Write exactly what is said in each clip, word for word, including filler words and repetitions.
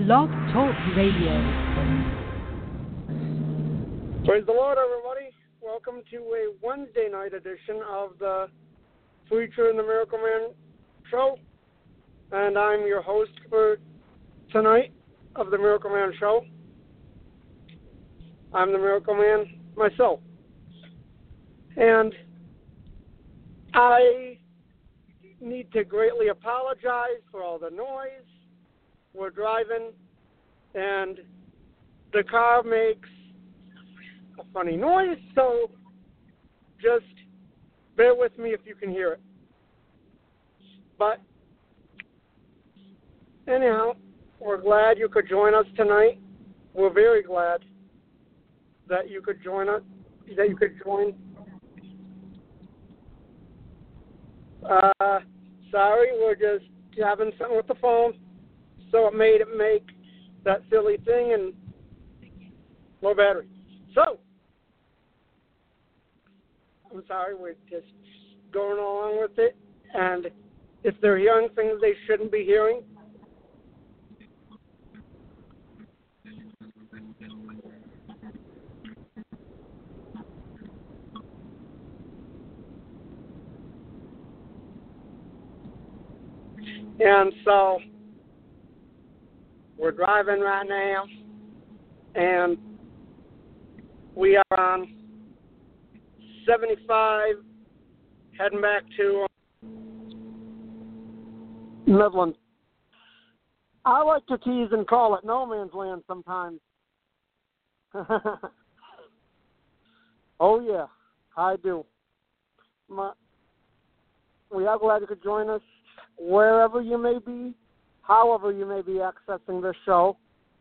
Blog Talk Radio. Praise the Lord, everybody. Welcome to a Wednesday night edition of the Preacher and the Miracle Man show. And I'm your host for tonight of the Miracle Man show. I'm the Miracle Man myself. And I need to greatly apologize for all the noise. We're driving, and the car makes a funny noise, so just bear with me if you can hear it. But anyhow, we're glad you could join us tonight. We're very glad that you could join us, that you could join. Uh, sorry, we're just having something with the phone, so it made it make that silly thing and low battery. So, I'm sorry, we're just going along with it, and if they're hearing things they shouldn't be hearing, and so we're driving right now, and we are on seventy-five, heading back to Midland. I like to tease and call it no man's land sometimes. Oh, yeah, I do. My, we are glad you could join us wherever you may be, however you may be accessing this show.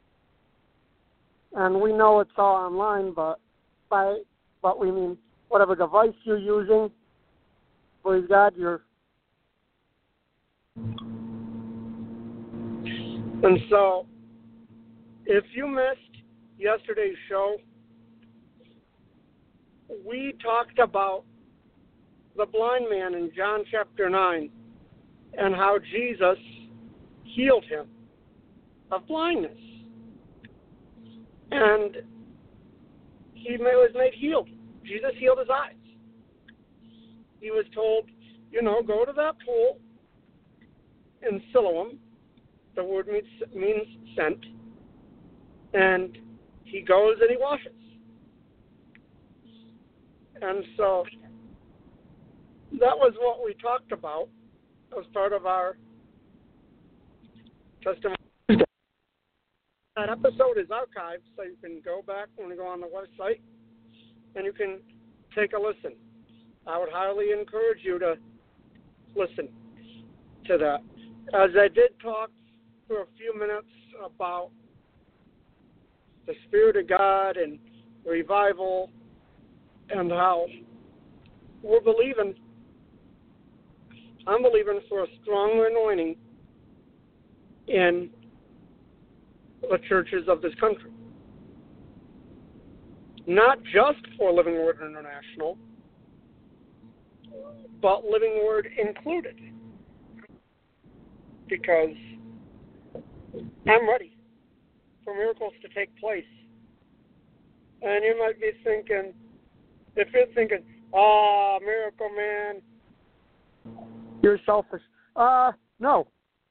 And we know it's all online, but by but we mean whatever device you're using, praise God, you're. And so, if you missed yesterday's show, we talked about the blind man in John chapter nine and how Jesus healed him of blindness. And he was made healed. Jesus healed his eyes. He was told, you know, go to that pool in Siloam. The word means, means sent. And he goes and he washes. And so that was what we talked about as part of our testimony. That episode is archived, so you can go back when you go on the website and you can take a listen. I would highly encourage you to listen to that. As I did talk for a few minutes about the Spirit of God and revival and how we're believing, I'm believing for a strong anointing in the churches of this country. Not just for Living Word International, but Living Word included. Because I'm ready for miracles to take place. And you might be thinking, if you're thinking, ah, oh, Miracle Man, you're selfish. Uh, no.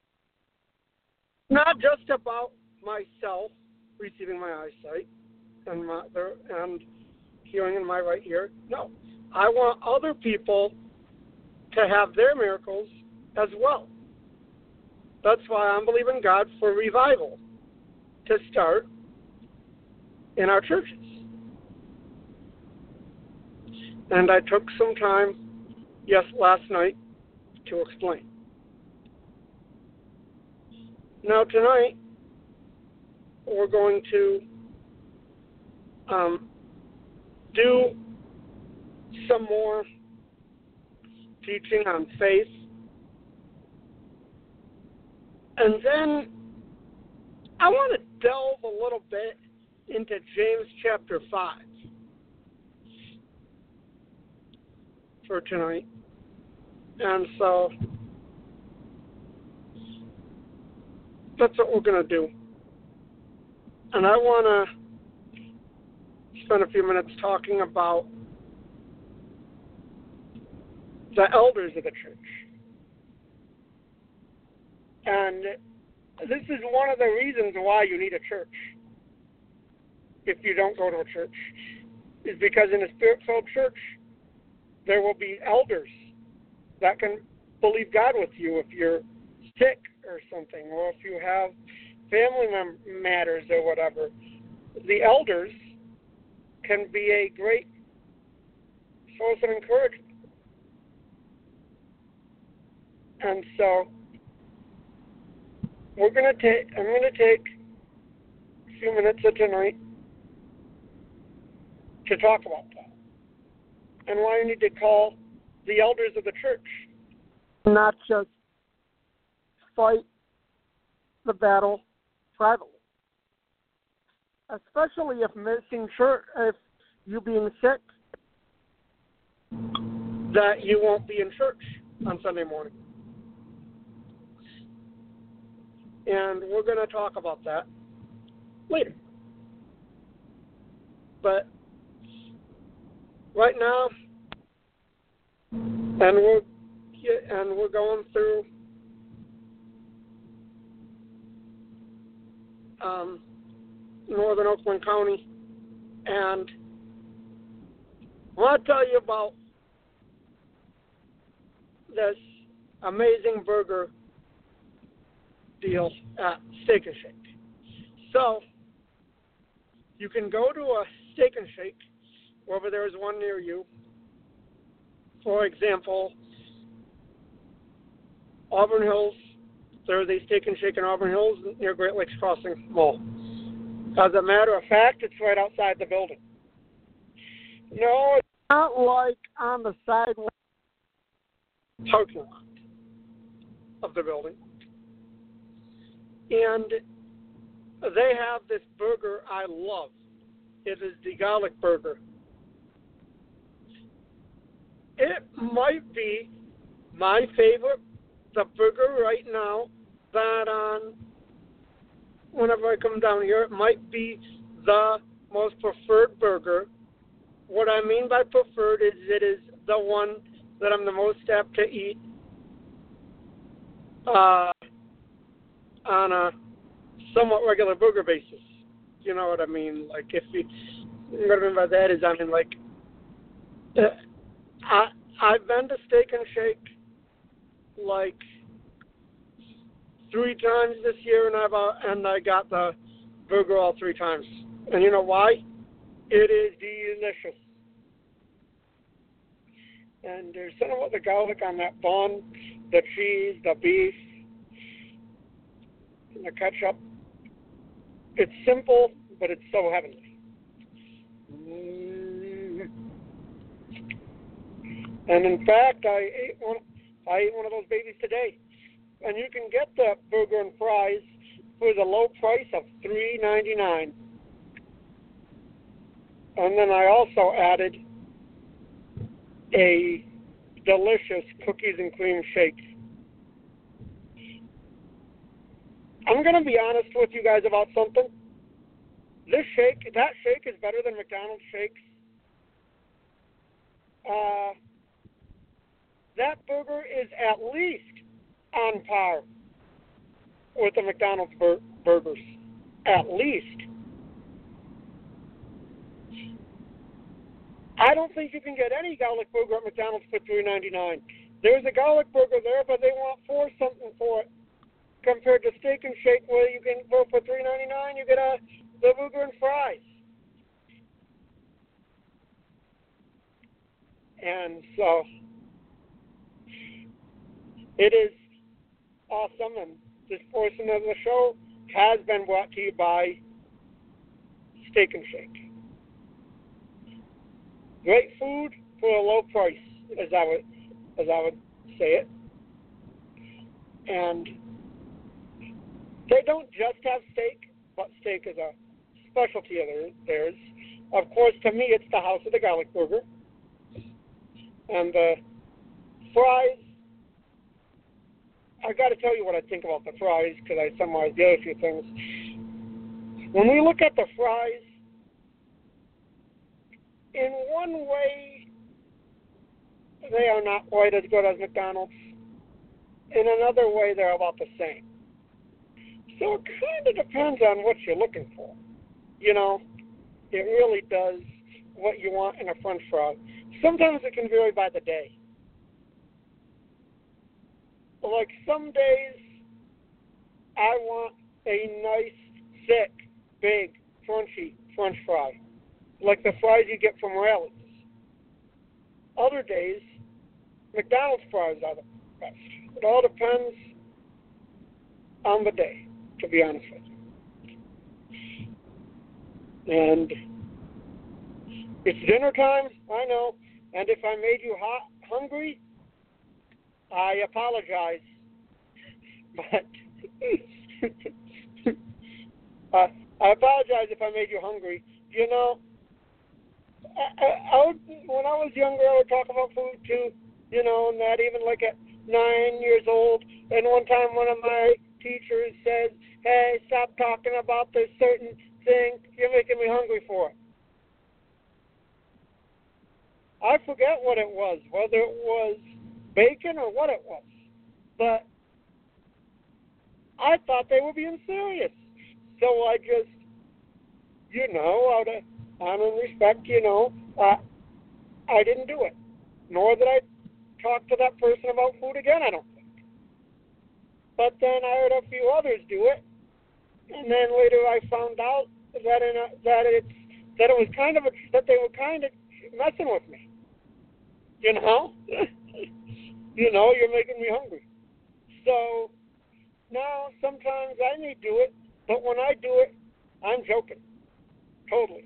Not just about myself receiving my eyesight and my and hearing in my right ear. No, I want other people to have their miracles as well. That's why I'm believing God for revival to start in our churches. And I took some time, yes, last night to explain. Now tonight, we're going to um, do some more teaching on faith. And then I want to delve a little bit into James chapter five for tonight. And so that's what we're going to do. And I want to spend a few minutes talking about the elders of the church. And this is one of the reasons why you need a church, if you don't go to a church, is because in a spirit-filled church, there will be elders that can believe God with you if you're sick or something, or if you have family mem- matters or whatever. The elders can be a great source of encouragement. And so we're going to take, I'm going to take a few minutes of tonight to talk about that and why you need to call the elders of the church, not just fight the battle privately. Especially if missing church, if you being sick, that you won't be in church on Sunday morning. And we're going to talk about that later. But right now, and we're and we're going through um, northern Oakland County, and I want to tell you about this amazing burger deal at Steak and Shake. So you can go to a Steak and Shake wherever there is one near you. For example, Auburn Hills. There is a Steak and Shake in Auburn Hills near Great Lakes Crossing Mall. As a matter of fact, it's right outside the building. No, it's not like on the sidewalk parking lot of the building. And they have this burger I love. It is the garlic burger. It might be my favorite, the burger right now, that on, whenever I come down here, it might be the most preferred burger. What I mean by preferred is it is the one that I'm the most apt to eat uh, on a somewhat regular burger basis. You know what I mean? Like, if you, what I mean by that is, I mean, like, uh, I, I've been to Steak and Shake, like, three times this year, and I've uh, and I got the burger all three times. And you know why? It is delicious. And there's something about the garlic on that bun, the cheese, the beef, and the ketchup. It's simple, but it's so heavenly. Mm. And in fact, I ate one. I ate one of those babies today. And you can get the burger and fries for the low price of three ninety-nine. And then I also added a delicious cookies and cream shake. I'm going to be honest with you guys about something. This shake, that shake is better than McDonald's shakes. Uh, that burger is at least on par with the McDonald's bur- burgers. At least. I don't think you can get any garlic burger at McDonald's for three ninety-nine. There's a garlic burger there, but they want four something for it. Compared to Steak and Shake, where you can go for three ninety-nine, you get a the burger and fries. And so it is awesome, and this portion of the show has been brought to you by Steak and Shake. Great food for a low price, as I would as I would say it. And they don't just have steak, but steak is a specialty of theirs. Of course, to me, it's the house of the garlic burger. And the fries, I got to tell you what I think about the fries, because I summarized the other few things. When we look at the fries, in one way, they are not quite as good as McDonald's. In another way, they're about the same. So it kind of depends on what you're looking for. You know, it really does what you want in a French fry. Sometimes it can vary by the day. Like some days, I want a nice, thick, big, crunchy French fry, like the fries you get from Rally's. Other days, McDonald's fries are the best. It all depends on the day, to be honest with you. And it's dinner time, I know. And if I made you hot, hungry, I apologize. But uh, I apologize if I made you hungry. You know, I, I, I would, when I was younger, I would talk about food too. You know, and that even like at nine years old. And one time, one of my teachers said, "Hey, stop talking about this certain thing. You're making me hungry for it." I forget what it was, whether it was bacon or what it was. But I thought they were being serious. So I just, you know, out of honor and respect, you know, uh, I didn't do it. Nor did I talk to that person about food again, I don't think. But then I heard a few others do it. And then later I found out that in a, that it's that it was kind of a, that they were kind of messing with me. You know? You know, you're making me hungry. So now sometimes I may do it, but when I do it, I'm joking. Totally.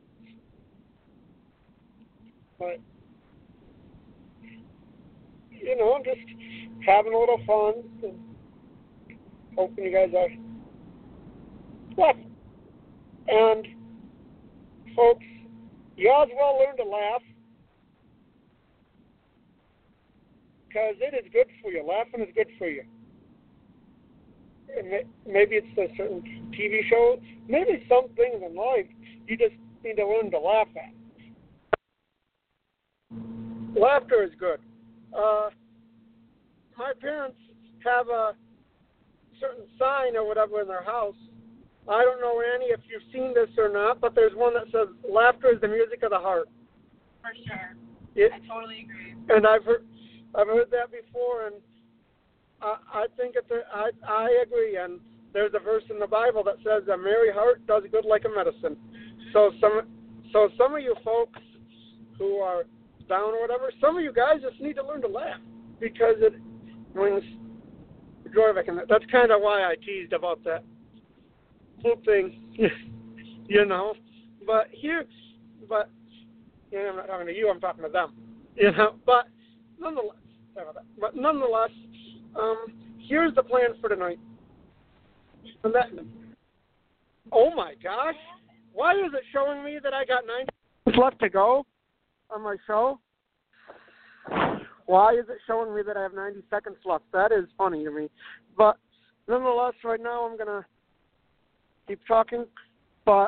But, you know, just having a little fun and hoping you guys are laughing. And, folks, you all as well learn to laugh. Because it is good for you. Laughing is good for you. Maybe it's a certain T V show. Maybe some things in life you just need to learn to laugh at. Laughter is good. Uh, my parents have a certain sign or whatever in their house. I don't know, Annie, if you've seen this or not, but there's one that says, "Laughter is the music of the heart." For sure. It, I totally agree. And I've heard... I've heard that before, and I, I think it's a, I, I agree. And there's a verse in the Bible that says, "A merry heart does good like a medicine." Mm-hmm. So some, so some of you folks who are down or whatever, some of you guys just need to learn to laugh because it brings joy back in that. That's kind of why I teased about that whole thing, you know. But here, but you know, I'm not talking to you. I'm talking to them, you know. But nonetheless. But nonetheless, um, here's the plan for tonight. And that, oh my gosh, why is it showing me that I got nine seconds left to go on my show? Why is it showing me that I have ninety seconds left? That is funny to me. But nonetheless, right now I'm going to keep talking. But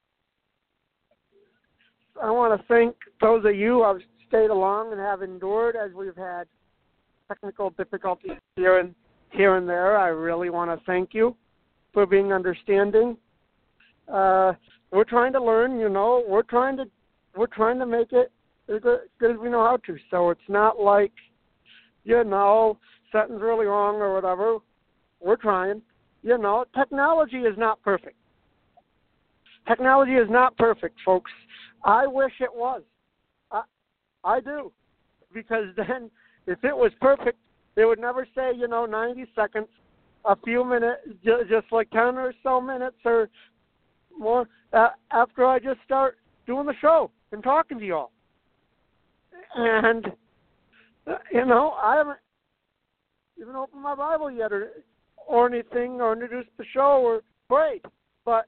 I want to thank those of you who have stayed along and have endured as we've had technical difficulties here and here and there. I really want to thank you for being understanding. Uh, we're trying to learn, you know. We're trying to we're trying to make it as good, good as we know how to. So it's not like, you know, something's really wrong or whatever. We're trying. You know, technology is not perfect. Technology is not perfect, folks. I wish it was. I, I do. Because then if it was perfect, they would never say, you know, ninety seconds, a few minutes, just like ten or so minutes or more uh, after I just start doing the show and talking to you all. And, uh, you know, I haven't even opened my Bible yet or, or anything or introduced the show or prayed. But,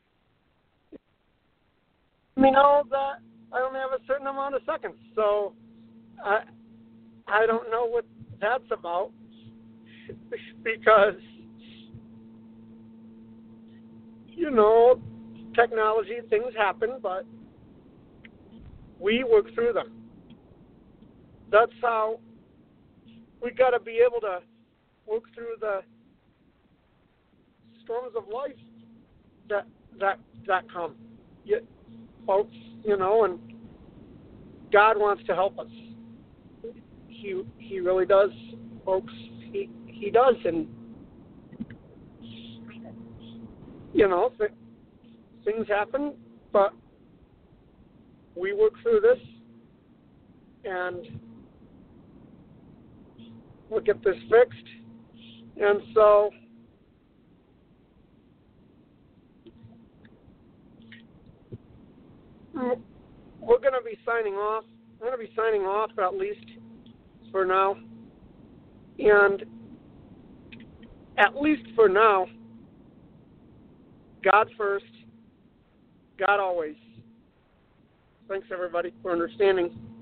you know, that I only have a certain amount of seconds. So I I don't know what that's about because, you know, technology, things happen, but we work through them. That's how we got to be able to work through the storms of life that that that come, you, folks. You know, and God wants to help us. He He really does, folks. He He does, and you know, th- things happen, but we work through this, and we'll get this fixed. And so, we're going to be signing off. I'm going to be signing off at least for now. And at least for now, God first, God always. Thanks, everybody, for understanding.